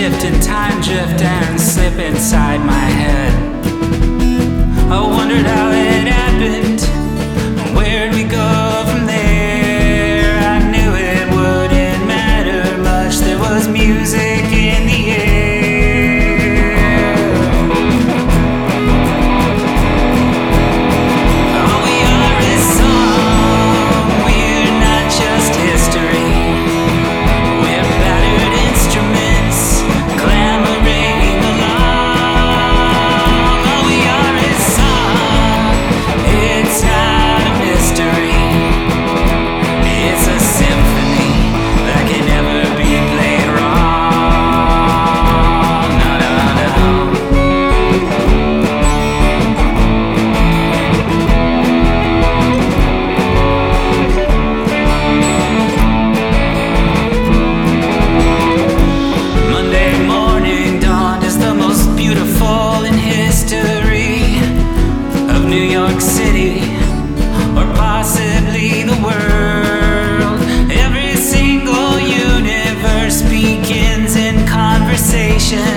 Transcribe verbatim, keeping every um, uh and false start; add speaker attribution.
Speaker 1: shift and time drift and slip inside my head. I wondered how it happened, where'd we go from there? I knew it wouldn't matter much, there was music in the air. All we are is song, we're not just history. We're battered instruments, clamoring along. All we are is song, it's not a mystery. It's a symphony that can never be played wrong. No, no, no. Monday morning dawned as the most beautiful in history of New York City, or possibly the world. Every single universe begins in conversation.